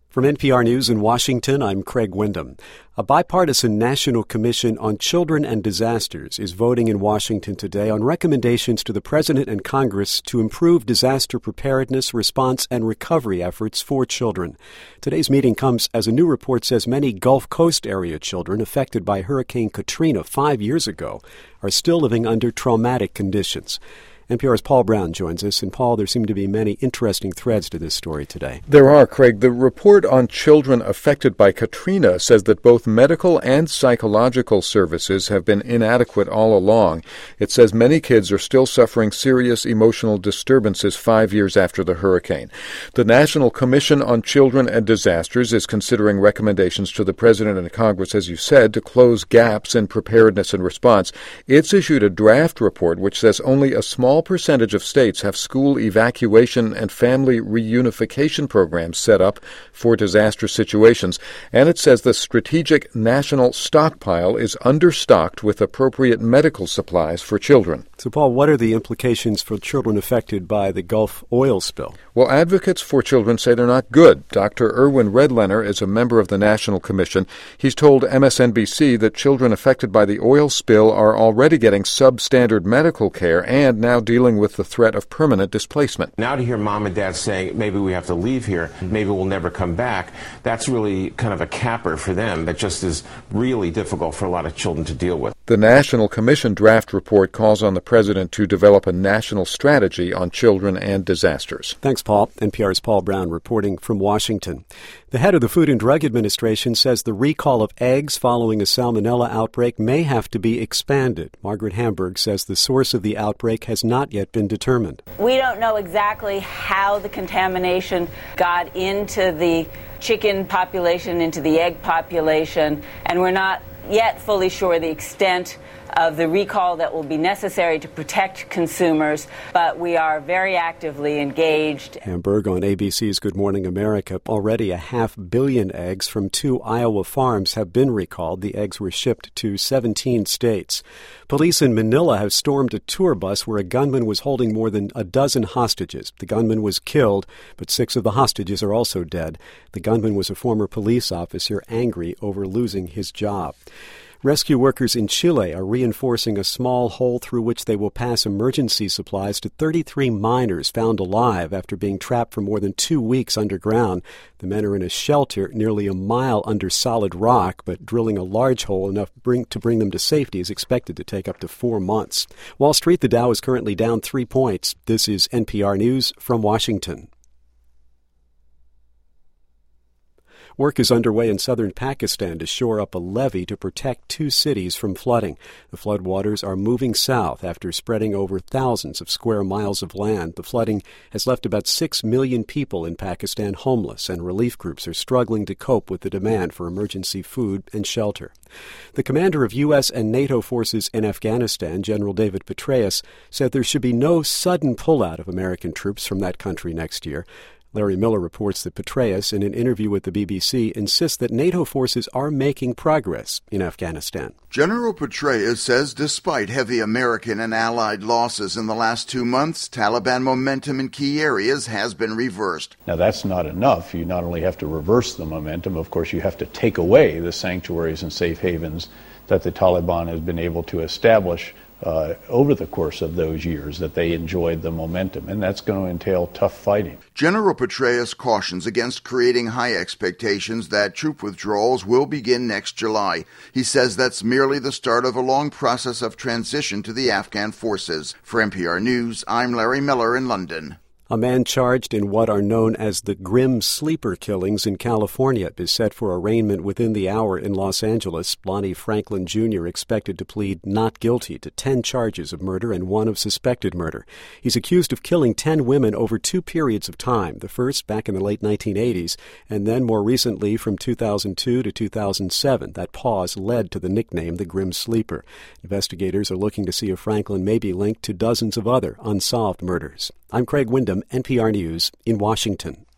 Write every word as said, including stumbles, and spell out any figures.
From N P R News in Washington, I'm Craig Windham. A bipartisan National Commission on Children and Disasters is voting in Washington today on recommendations to the President and Congress to improve disaster preparedness, response, and recovery efforts for children. Today's meeting comes as a new report says many Gulf Coast area children affected by Hurricane Katrina five years ago are still living under traumatic conditions. N P R's Paul Brown joins us. And Paul, there seem to be many interesting threads to this story today. There are, Craig. The report on children affected by Katrina says that both medical and psychological services have been inadequate all along. It says many kids are still suffering serious emotional disturbances five years after the hurricane. The National Commission on Children and Disasters is considering recommendations to the President and Congress, as you said, to close gaps in preparedness and response. It's issued a draft report which says only a small percentage of states have school evacuation and family reunification programs set up for disaster situations, and it says the strategic national stockpile is understocked with appropriate medical supplies for children. So, Paul, what are the implications for children affected by the Gulf oil spill? Well, advocates for children say they're not good. Doctor Irwin Redlener is a member of the National Commission. He's told M S N B C that children affected by the oil spill are already getting substandard medical care and now dealing with the threat of permanent displacement. Now to hear mom and dad saying maybe we have to leave here, maybe we'll never come back, that's really kind of a capper for them that just is really difficult for a lot of children to deal with. The National Commission draft report calls on the President to develop a national strategy on children and disasters. Thanks, Paul. N P R's Paul Brown reporting from Washington. The head of the Food and Drug Administration says the recall of eggs following a salmonella outbreak may have to be expanded. Margaret Hamburg says the source of the outbreak has not yet been determined. We don't know exactly how the contamination got into the chicken population, into the egg population, and we're not yet fully sure the extent of the recall that will be necessary to protect consumers, but we are very actively engaged. Hamburg on A B C's Good Morning America. Already a half billion eggs from two Iowa farms have been recalled. The eggs were shipped to seventeen states. Police in Manila have stormed a tour bus where a gunman was holding more than a dozen hostages. The gunman was killed, but six of the hostages are also dead. The gunman was a former police officer angry over losing his job. Rescue workers in Chile are reinforcing a small hole through which they will pass emergency supplies to thirty-three miners found alive after being trapped for more than two weeks underground. The men are in a shelter nearly a mile under solid rock, but drilling a large hole enough bring, to bring them to safety is expected to take up to four months. Wall Street, the Dow is currently down three points. This is N P R News from Washington. Work is underway in southern Pakistan to shore up a levee to protect two cities from flooding. The floodwaters are moving south after spreading over thousands of square miles of land. The flooding has left about six million people in Pakistan homeless, and relief groups are struggling to cope with the demand for emergency food and shelter. The commander of U S and NATO forces in Afghanistan, General David Petraeus, said there should be no sudden pullout of American troops from that country next year. Larry Miller reports that Petraeus, in an interview with the B B C, insists that NATO forces are making progress in Afghanistan. General Petraeus says despite heavy American and Allied losses in the last two months, Taliban momentum in key areas has been reversed. Now, that's not enough. You not only have to reverse the momentum, of course, you have to take away the sanctuaries and safe havens that the Taliban has been able to establish Uh, over the course of those years, that they enjoyed the momentum, and that's going to entail tough fighting. General Petraeus cautions against creating high expectations that troop withdrawals will begin next July. He says that's merely the start of a long process of transition to the Afghan forces. For N P R News, I'm Larry Miller in London. A man charged in what are known as the Grim Sleeper killings in California is set for arraignment within the hour in Los Angeles. Lonnie Franklin Junior expected to plead not guilty to ten charges of murder and one of suspected murder. He's accused of killing ten women over two periods of time, the first back in the late nineteen eighties, and then more recently from two thousand two to two thousand seven. That pause led to the nickname the Grim Sleeper. Investigators are looking to see if Franklin may be linked to dozens of other unsolved murders. I'm Craig Windham, N P R News in Washington.